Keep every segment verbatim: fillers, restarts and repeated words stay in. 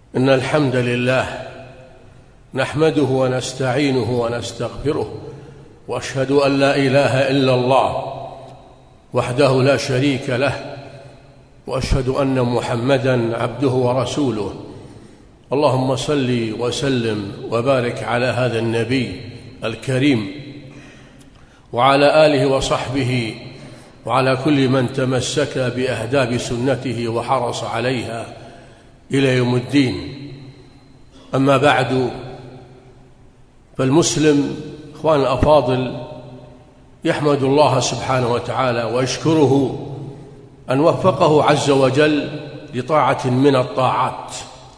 إن الحمد لله نحمده ونستعينه ونستغفره، وأشهد أن لا إله إلا الله وحده لا شريك له، وأشهد أن محمدًا عبده ورسوله. اللهم صل وسلم وبارك على هذا النبي الكريم وعلى آله وصحبه وعلى كل من تمسك بأهداب سنته وحرص عليها إلى يوم الدين. أما بعد، فالمسلم إخوان الأفاضل يحمد الله سبحانه وتعالى ويشكره أن وفقه عز وجل لطاعة من الطاعات،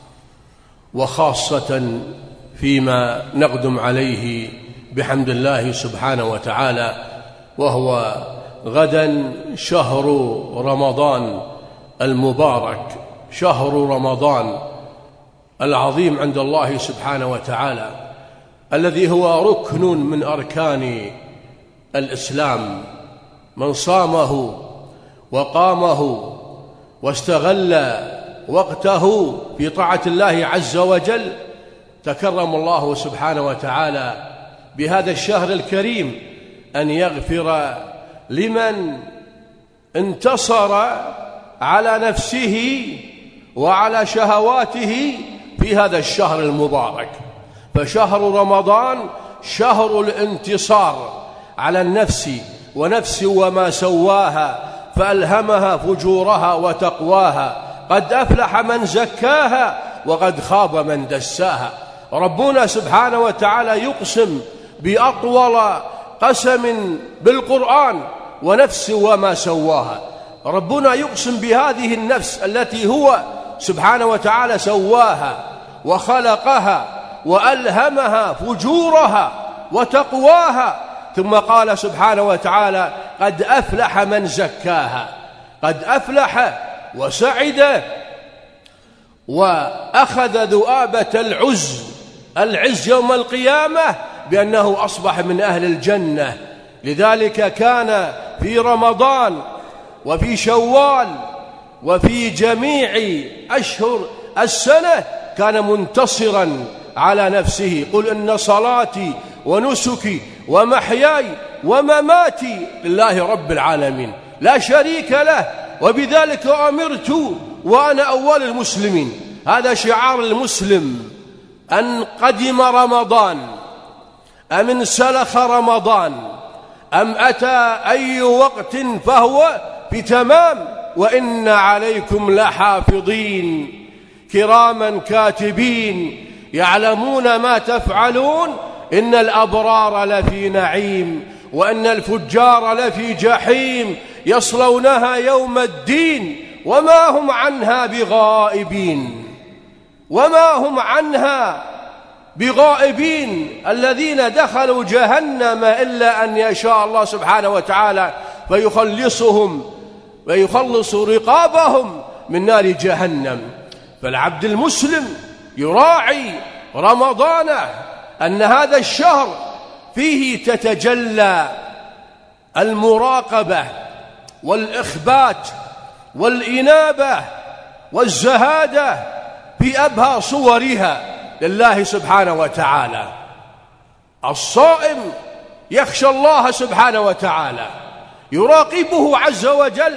وخاصة فيما نقدم عليه بحمد الله سبحانه وتعالى، وهو غدا شهر رمضان المبارك، شهر رمضان العظيم عند الله سبحانه وتعالى، الذي هو ركن من أركان الإسلام. من صامه وقامه واستغل وقته في طاعة الله عز وجل تكرم الله سبحانه وتعالى بهذا الشهر الكريم أن يغفر لمن انتصر على نفسه وعلى شهواته في هذا الشهر المبارك. فشهر رمضان شهر الانتصار على النفس، ونفس وما سواها فألهمها فجورها وتقواها. قد أفلح من زكاها وقد خاب من دساها. ربنا سبحانه وتعالى يقسم بأطول قسم بالقرآن: ونفس وما سواها. ربنا يقسم بهذه النفس التي هو سبحانه وتعالى سواها وخلقها وألهمها فجورها وتقواها، ثم قال سبحانه وتعالى: قد أفلح من زكاها. قد أفلح وسعد وأخذ ذؤابة العز العز يوم القيامة بأنه أصبح من أهل الجنة. لذلك كان في رمضان وفي شوال وفي جميع أشهر السنة كان منتصرا على نفسه. قل إن صلاتي ونسكي ومحياي ومماتي لله رب العالمين لا شريك له، وبذلك أمرت وأنا أول المسلمين. هذا شعار المسلم: أن قدم رمضان أم انسلخ رمضان أم أتى أي وقت فهو بتمام، وإن عليكم لحافظين كراما كاتبين يعلمون ما تفعلون إن الأبرار لفي نعيم وإن الفجار لفي جحيم يصلونها يوم الدين وما هم عنها بغائبين. وما هم عنها بغائبين الذين دخلوا جهنم إلا أن يشاء الله سبحانه وتعالى فيخلصهم ويخلص رقابهم من نار جهنم. فالعبد المسلم يراعي رمضانه أن هذا الشهر فيه تتجلى المراقبة والإخبات والإنابة والزهادة في أبهى صورها لله سبحانه وتعالى. الصائم يخشى الله سبحانه وتعالى، يراقبه عز وجل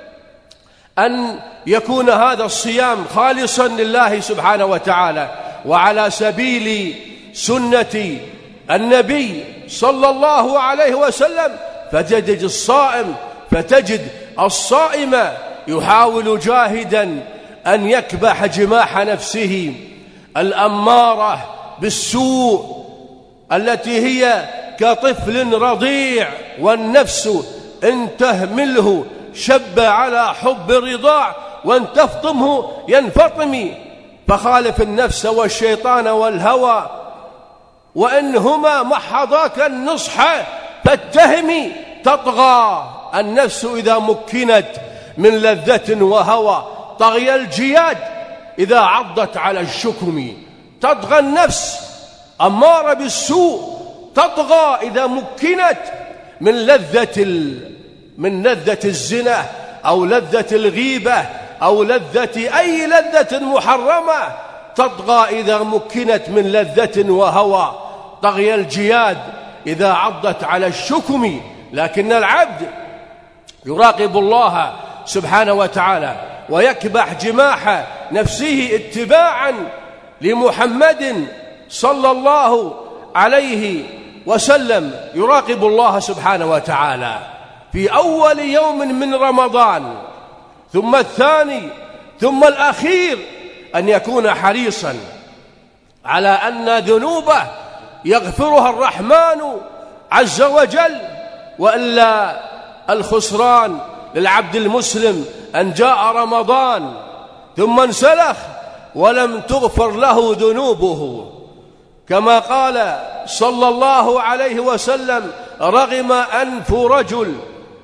أن يكون هذا الصيام خالصا لله سبحانه وتعالى وعلى سبيل سنة النبي صلى الله عليه وسلم. فتجد الصائم فتجد الصائم يحاول جاهدا أن يكبح جماح نفسه الأمارة بالسوء التي هي كطفل رضيع، والنفس إن تهمله شب على حب الرضاع وإن تفطمه ينفطم. فخالف النفس والشيطان والهوى وإن هما محضاك النصح فاتهمي. تطغى النفس إذا مكنت من لذة وهوى، طغي الجياد إذا عضت على الشكم. تطغى النفس أمارة بالسوء، تطغى إذا مكنت من لذة من لذة الزنا أو لذة الغيبة أو لذة أي لذة محرمة تطغى إذا مكنت من لذة وهوى، طغي الجياد إذا عضت على الشكم. لكن العبد يراقب الله سبحانه وتعالى ويكبح جماح نفسه اتباعا لمحمد صلى الله عليه وسلم، يراقب الله سبحانه وتعالى في أول يوم من رمضان ثم الثاني ثم الأخير، أن يكون حريصا على أن ذنوبه يغفرها الرحمن عز وجل، وإلا الخسران للعبد المسلم أن جاء رمضان ثم انسلخ ولم تغفر له ذنوبه، كما قال صلى الله عليه وسلم: رغم أنف رجل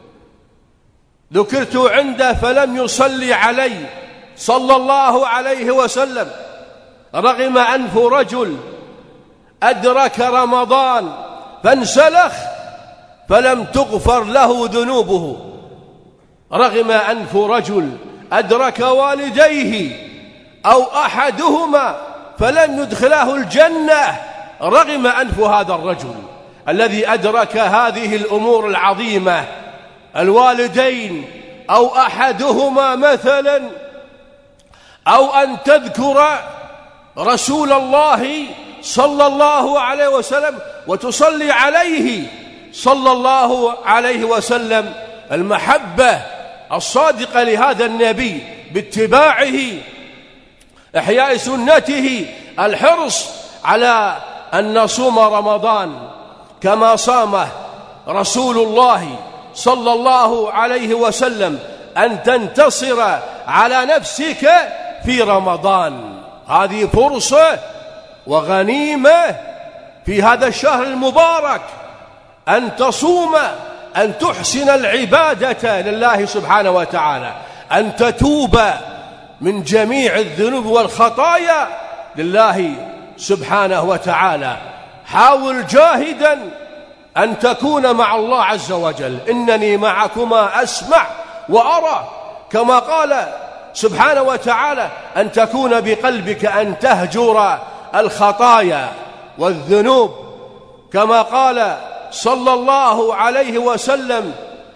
ذكرت عنده فلم يصلي علي، صلى الله عليه وسلم: رغم أنف رجل أدرك رمضان فانسلخ فلم تغفر له ذنوبه. رغم أنف رجل أدرك والديه أو أحدهما فلم يدخله الجنة، رغم أنف هذا الرجل الذي أدرك هذه الأمور العظيمة، الوالدين أو أحدهما مثلا، أو أن تذكر رسول الله صلى الله عليه وسلم وتصلي عليه صلى الله عليه وسلم، المحبة الصادقة لهذا النبي باتباعه، إحياء سنته، الحرص على أن نصوم رمضان كما صامه رسول الله صلى الله عليه وسلم، أن تنتصر على نفسك في رمضان. هذه فرصة وغنيمة في هذا الشهر المبارك، أن تصوم، أن تحسن العبادة لله سبحانه وتعالى، أن تتوب من جميع الذنوب والخطايا لله سبحانه وتعالى. حاول جاهدا أن تكون مع الله عز وجل، إنني معكما أسمع وأرى، كما قال سبحانه وتعالى: أن تكون بقلبك، أن تهجر الخطايا والذنوب، كما قال صلى الله عليه وسلم: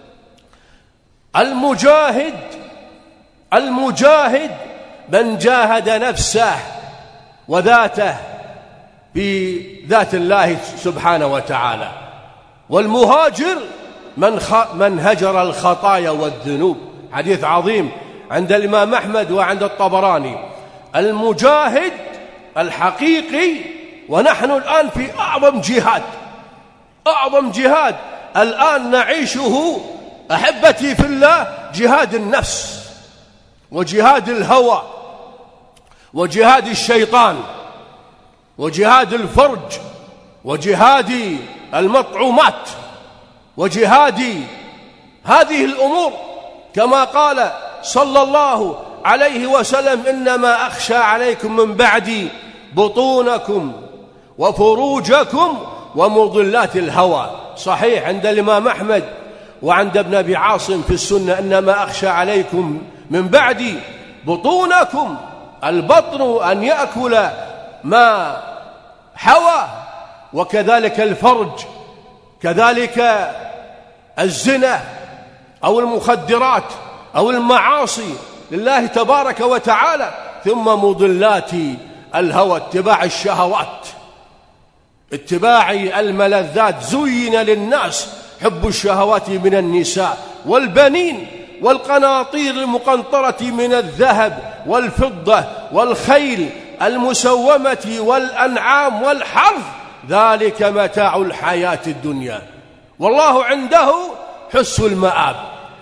المجاهد المجاهد من جاهد نفسه وذاته بذات الله سبحانه وتعالى، والمهاجر من, خ... من هجر الخطايا والذنوب. حديث عظيم عند الإمام أحمد وعند الطبراني. المجاهد الحقيقي، ونحن الآن في أعظم جهاد، أعظم جهاد الآن نعيشه أحبتي في الله، جهاد النفس وجهاد الهوى وجهاد الشيطان وجهاد الفرج وجهاد المطعومات وجهاد هذه الأمور، كما قال صلى الله عليه وسلم: إنما أخشى عليكم من بعدي بطونكم وفروجكم ومضلات الهوى. صحيح عند الإمام أحمد وعند ابن أبي عاصم في السنة: إنما أخشى عليكم من بعدي بطونكم، البطن أن يأكل ما حوى، وكذلك الفرج، كذلك الزنا أو المخدرات أو المعاصي لله تبارك وتعالى، ثم مضلات الهوى، اتباع الشهوات، اتباع الملذات. زين للناس حب الشهوات من النساء والبنين والقناطير المقنطرة من الذهب والفضة والخيل المسومة والأنعام والحرث، ذلك متاع الحياة الدنيا والله عنده حسن المآب.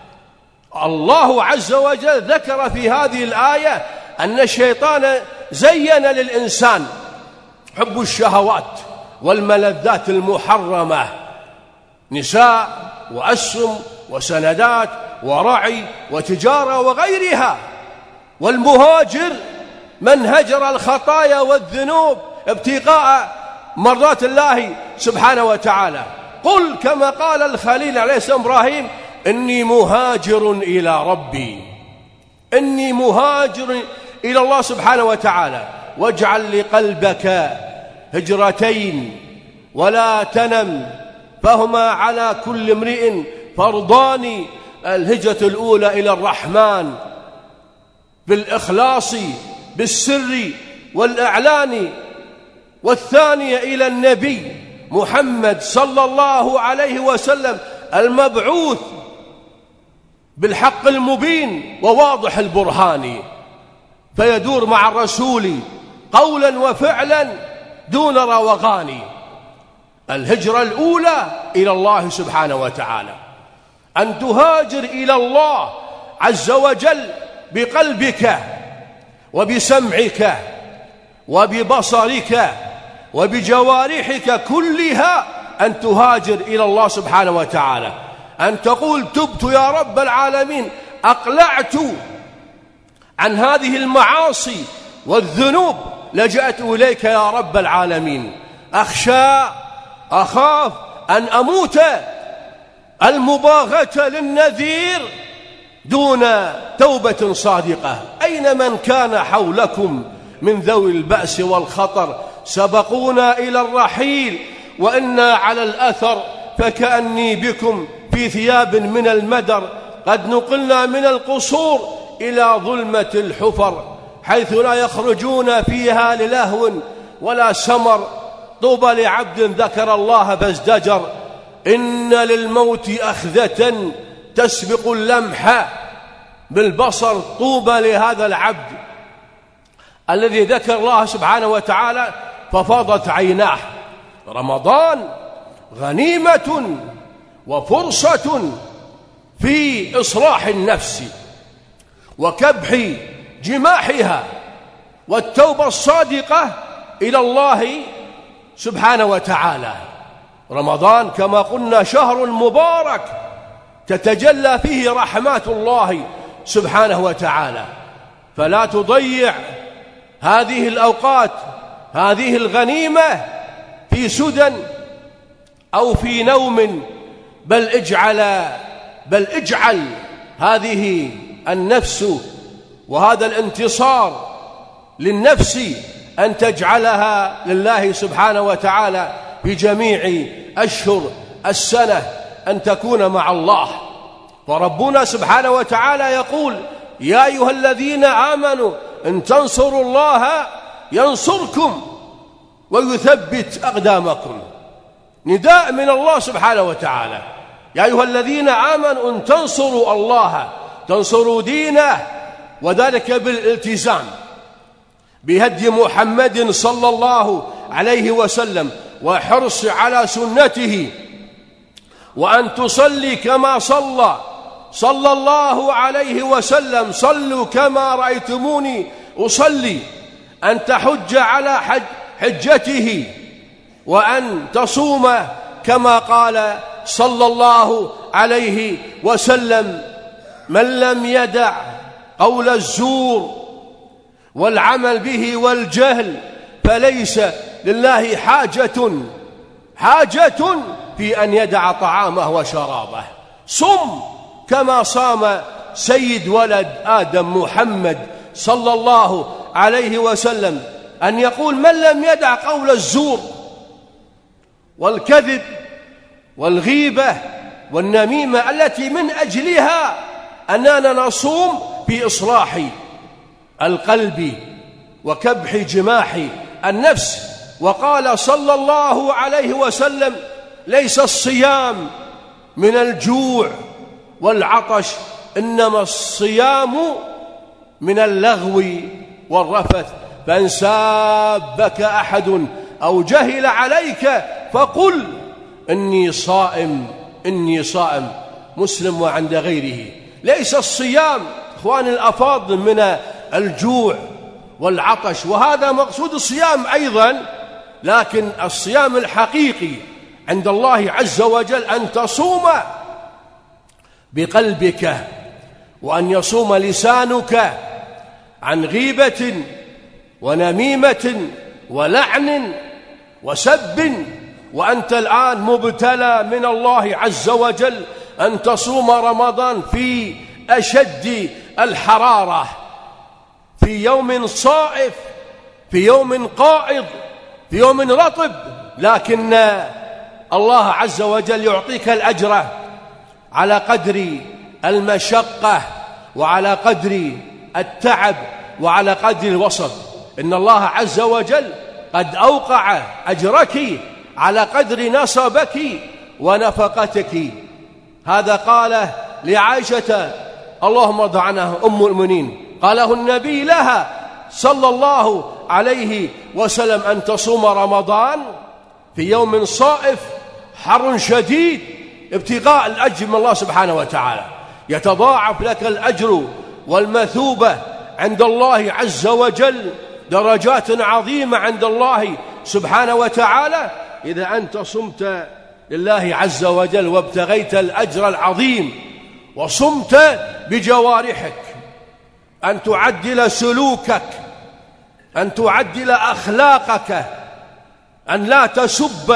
الله عز وجل ذكر في هذه الآية أن الشيطان زين للإنسان حب الشهوات والملذات المحرمة، نساء وأسهم وسندات ورعي وتجارة وغيرها. والمهاجر من هجر الخطايا والذنوب ابتغاء مرضات الله سبحانه وتعالى. قل كما قال الخليل عليه السلام إبراهيم: إني مهاجر إلى ربي، إني مهاجر إلى الله سبحانه وتعالى. واجعل لقلبك هجرتين ولا تنم، فهما على كل امرئ فرضان. الهجرة الأولى إلى الرحمن بالإخلاص بالسر والإعلان، والثانية إلى النبي محمد صلى الله عليه وسلم المبعوث بالحق المبين وواضح البرهان، فيدور مع الرسول قولا وفعلا دون روغان. الهجرة الأولى إلى الله سبحانه وتعالى، أن تهاجر إلى الله عز وجل بقلبك وبسمعك وببصرك وبجوارحك كلها، أن تهاجر إلى الله سبحانه وتعالى، أن تقول تبت يا رب العالمين، أقلعت عن هذه المعاصي والذنوب، لجأت إليك يا رب العالمين، أخشى أخاف أن أموت المباغة للنذير دون توبة صادقة. أين من كان حولكم من ذوي البأس والخطر سبقونا إلى الرحيل، وإنا على الأثر فكأني بكم في ثياب من المدر، قد نقلنا من القصور إلى ظلمة الحفر، حيث لا يخرجون فيها للهو ولا سمر. طوبى لعبد ذكر الله فازدجر، إن للموت أخذة تسبق اللمح بالبصر. طوبى لهذا العبد الذي ذكر الله سبحانه وتعالى ففاضت عيناه. رمضان غنيمة وفرصة في إصلاح النفس وكبح جماحها والتوبة الصادقة إلى الله سبحانه وتعالى. رمضان كما قلنا شهر مبارك تتجلى فيه رحمات الله سبحانه وتعالى، فلا تضيع هذه الأوقات، هذه الغنيمة في سدى أو في نوم، بل اجعل بل اجعل هذه النفس وهذا الانتصار للنفس أن تجعلها لله سبحانه وتعالى في جميع أشهر السنة، أن تكون مع الله. فربنا سبحانه وتعالى يقول: يا أيها الذين آمنوا إن تنصروا الله ينصركم ويثبت أقدامكم. نداء من الله سبحانه وتعالى: يا أيها الذين آمنوا إن تنصروا الله، تنصروا دينه، وذلك بالالتزام بهدي محمد صلى الله عليه وسلم وحرص على سنته، وأن تصلي كما صلى صلى الله عليه وسلم، صلوا كما رأيتموني أصلي، أن تحج على حج حجته، وأن تصوم كما قال صلى الله عليه وسلم: من لم يدع قول الزور والعمل به والجهل فليس لله حاجة حاجة في أن يدع طعامه وشرابه. صم كما صام سيد ولد آدم محمد صلى الله عليه وسلم، أن يقول: من لم يدع قول الزور والكذب والغيبة والنميمة التي من أجلها أننا نصوم في إصلاح القلب وكبح جماح النفس. وقال صلى الله عليه وسلم: ليس الصيام من الجوع والعطش، إنما الصيام من اللغو والرفث، فإن سابك أحد أو جهل عليك فقل إني صائم إني صائم. مسلم وعند غيره. ليس الصيام إخواني الأفاضل من الجوع والعطش، وهذا مقصود الصيام أيضا، لكن الصيام الحقيقي عند الله عز وجل أن تصوم بقلبك، وأن يصوم لسانك عن غيبة ونميمة ولعن وسب. وأنت الآن مبتلى من الله عز وجل أن تصوم رمضان في أشد الحرارة، في يوم صائف في يوم قائض، في يوم رطب، لكن الله عز وجل يعطيك الأجر على قدر المشقة وعلى قدر التعب وعلى قدر الوصف. إن الله عز وجل قد أوقع أجرك على قدر نصبك ونفقتك. هذا قاله لعائشة اللهم ارض عنها أم المؤمنين، قاله النبي لها صلى الله عليه وسلم: أن تصوم رمضان في يوم صائف حر شديد ابتغاء الأجر من الله سبحانه وتعالى، يتضاعف لك الأجر والمثوبة عند الله عز وجل، درجات عظيمة عند الله سبحانه وتعالى إذا أنت صمت لله عز وجل وابتغيت الأجر العظيم وصمت بجوارحك، أن تعدل سلوكك، أن تعدل أخلاقك، أن لا تسب،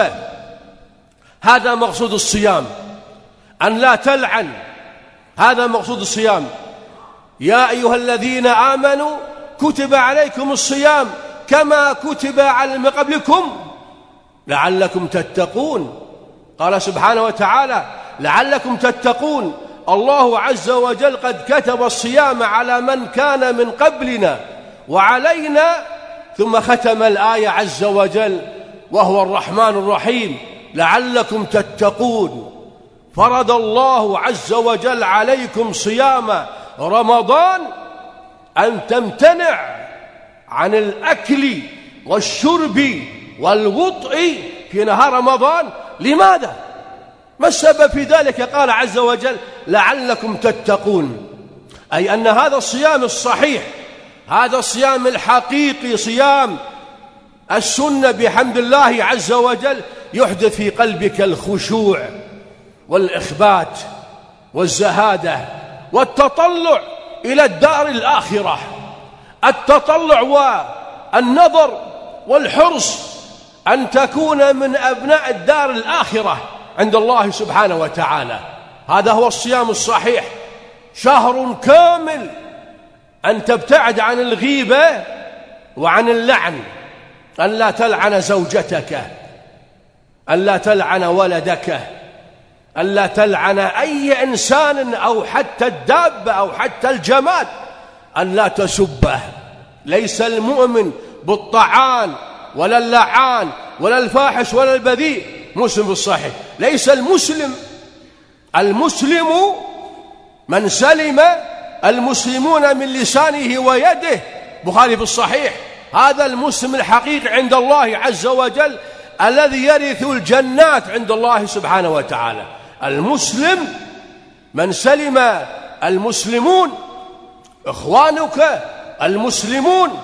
هذا مقصود الصيام، أن لا تلعن، هذا مقصود الصيام. يا أيها الذين آمنوا كتب عليكم الصيام كما كتب على من قبلكم لعلكم تتقون. قال سبحانه وتعالى: لعلكم تتقون. الله عز وجل قد كتب الصيام على من كان من قبلنا وعلينا، ثم ختم الآية عز وجل وهو الرحمن الرحيم: لعلكم تتقون. فرض الله عز وجل عليكم صيام رمضان أن تمتنع عن الأكل والشرب والوطء في نهار رمضان. لماذا؟ ما السبب في ذلك؟ قال عز وجل: لعلكم تتقون، أي أن هذا الصيام الصحيح، هذا الصيام الحقيقي، صيام السنة بحمد الله عز وجل، يحدث في قلبك الخشوع والإخبات والزهادة والتطلع إلى الدار الآخرة، التطلع والنظر والحرص أن تكون من أبناء الدار الآخرة عند الله سبحانه وتعالى. هذا هو الصيام الصحيح، شهر كامل أن تبتعد عن الغيبة وعن اللعن، أن لا تلعن زوجتك، أن لا تلعن ولدك، أن لا تلعن أي إنسان أو حتى الدابة أو حتى الجماد، أن لا تسبه. ليس المؤمن بالطعان ولا اللعان ولا الفاحش ولا البذيء. مسلم بالصحيح. ليس المسلم، المسلم من سلم المسلمون من لسانه ويده. بخاري في الصحيح. هذا المسلم الحقيقي عند الله عز وجل الذي يرث الجنات عند الله سبحانه وتعالى. المسلم من سلم المسلمون، إخوانك المسلمون،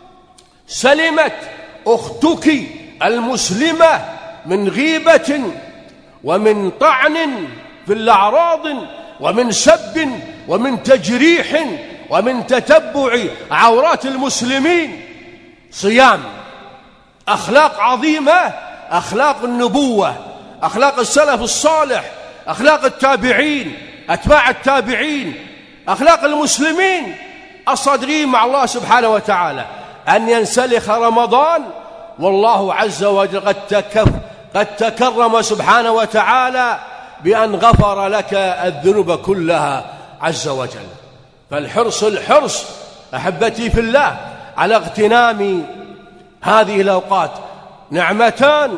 سلمت أختك المسلمة من غيبة ومن طعن في الأعراض ومن سب ومن تجريح ومن تتبع عورات المسلمين. صيام، أخلاق عظيمة، أخلاق النبوة، أخلاق السلف الصالح، أخلاق التابعين، أتباع التابعين، أخلاق المسلمين الصادقين مع الله سبحانه وتعالى. أن ينسلخ رمضان والله عز وجل قد تكف قد تكرم سبحانه وتعالى بأن غفر لك الذنوب كلها عز وجل. فالحرص الحرص أحبتي في الله على اغتنام هذه الأوقات. نعمتان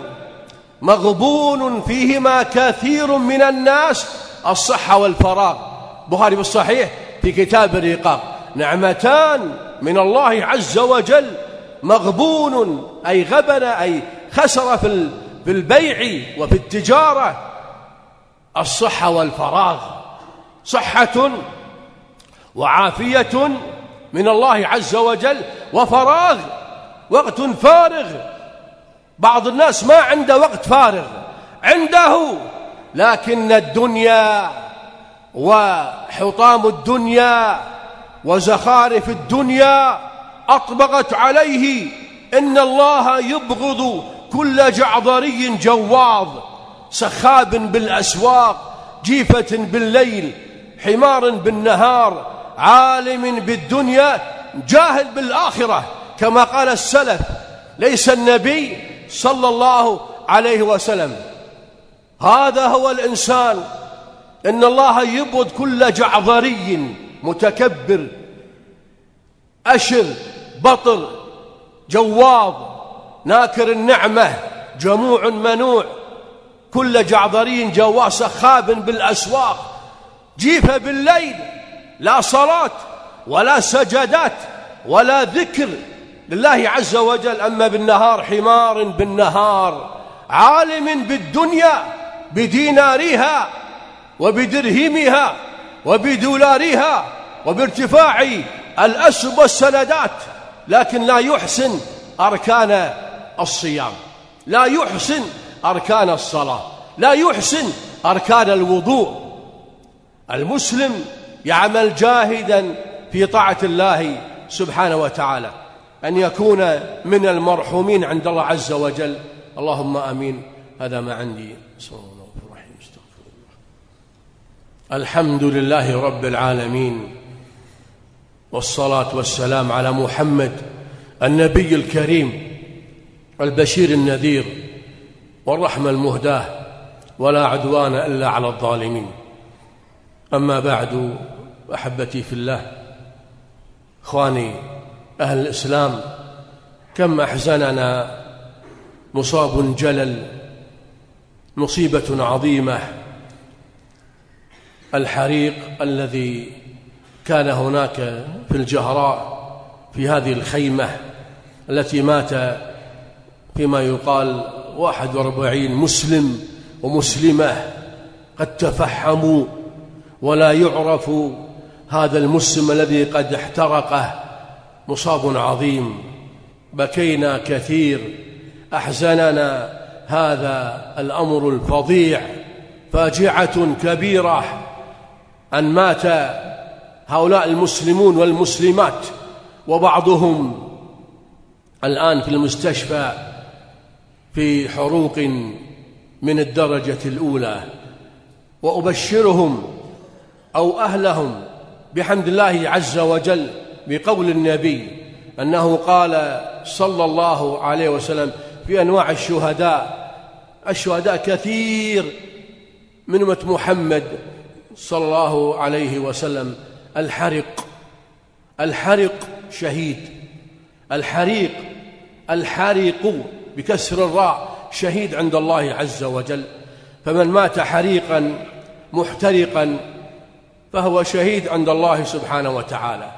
مغبون فيهما كثير من الناس: الصحة والفراغ. بخاري في الصحيح في كتاب الرقاق: نعمتان من الله عز وجل مغبون، أي غبن، أي خسر في في البيع وفي التجارة: الصحة والفراغ. صحة وعافية من الله عز وجل، وفراغ، وقت فارغ. بعض الناس ما عنده وقت فارغ، عنده، لكن الدنيا وحطام الدنيا وزخارف الدنيا أطبقت عليه. إن الله يبغض كل جعضري جواظ، سخاب بالأسواق، جيفة بالليل، حمار بالنهار، عالم بالدنيا، جاهل بالآخرة. كما قال السلف: ليس النبي صلى الله عليه وسلم. هذا هو الإنسان. إن الله يبغض كل جعظري متكبر أشر بطر جواظ ناكر النعمة جموع منوع، كل جعظري جواز سخاب بالأسواق، جيفة بالليل، لا صلاة ولا سجدات ولا ذكر لله عز وجل. أما بالنهار حمار بالنهار، عالم بالدنيا بدينارها وبدرهمها وبدولارها وبارتفاع الأسب والسندات، لكن لا يحسن أركان الصيام، لا يحسن أركان الصلاة، لا يحسن أركان الوضوء. المسلم يعمل جاهدا في طاعة الله سبحانه وتعالى أن يكون من المرحومين عند الله عز وجل. اللهم آمين. هذا ما عندي. صلى الله عليه وسلم. استغفر الله. الحمد لله رب العالمين، والصلاة والسلام على محمد النبي الكريم البشير النذير والرحمة المهداة، ولا عدوان إلا على الظالمين. أما بعد، أحبتي في الله، إخواني أهل الإسلام، كم أحزننا مصاب جلل، مصيبة عظيمة، الحريق الذي كان هناك في الجهراء في هذه الخيمة التي مات فيما يقال واحد وأربعين مسلم ومسلمة قد تفحموا، ولا يعرف هذا المسلم الذي قد احترقه. مصاب عظيم، بكينا كثير، أحزننا هذا الأمر الفظيع، فاجعة كبيرة أن مات هؤلاء المسلمون والمسلمات، وبعضهم الآن في المستشفى في حروق من الدرجة الأولى. وأبشرهم أو أهلهم بحمد الله عز وجل بقول النبي أنه قال صلى الله عليه وسلم في أنواع الشهداء، الشهداء كثير من أمة محمد صلى الله عليه وسلم. الحرق، الحرق شهيد، الحريق، الحريق بكسر الراء شهيد عند الله عز وجل. فمن مات حريقا محترقا فهو شهيد عند الله سبحانه وتعالى.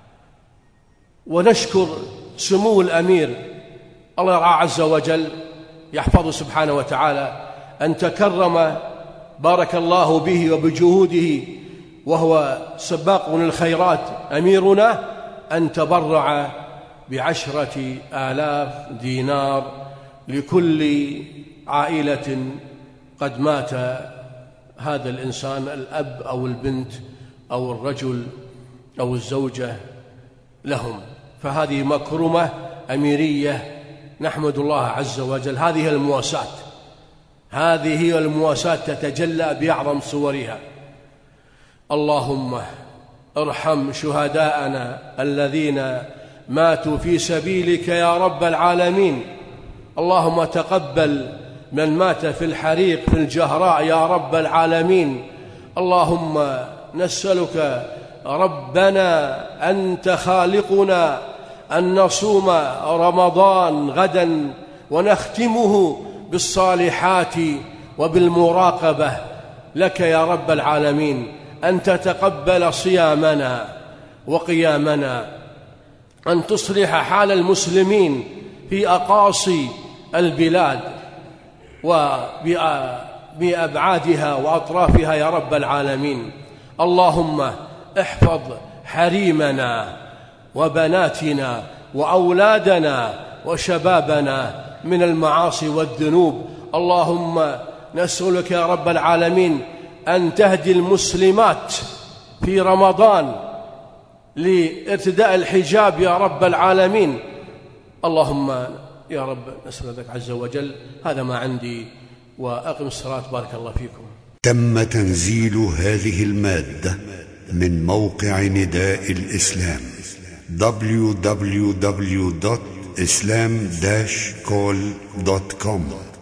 ونشكر سمو الأمير الله يرعاه عز وجل، يحفظه سبحانه وتعالى، أن تكرم بارك الله به وبجهوده، وهو سباق للخيرات أميرنا، أن تبرع بعشرة آلاف دينار لكل عائلة قد مات هذا الإنسان، الأب أو البنت أو الرجل أو الزوجة لهم. فهذه مكرمة أميرية نحمد الله عز وجل. هذه المواساة، هذه هي المواساة تتجلى بأعظم صورها. اللهم ارحم شهداءنا الذين ماتوا في سبيلك يا رب العالمين. اللهم تقبل من مات في الحريق في الجهراء يا رب العالمين. اللهم نسألك ربنا أنت خالقنا أن نصوم رمضان غدا ونختمه بالصالحات وبالمراقبة لك يا رب العالمين، أن تتقبل صيامنا وقيامنا، أن تصلح حال المسلمين في أقاصي البلاد وبأبعادها وأطرافها يا رب العالمين. اللهم احفظ حريمنا وبناتنا وأولادنا وشبابنا من المعاصي والذنوب. اللهم نسألك يا رب العالمين أن تهدي المسلمات في رمضان لارتداء الحجاب يا رب العالمين. اللهم يا رب نسألك عز وجل. هذا ما عندي، وأقم الصلاة. بارك الله فيكم. تم تنزيل هذه المادة من موقع نداء الإسلام دبليو دبليو دبليو دوت islam dash call دوت com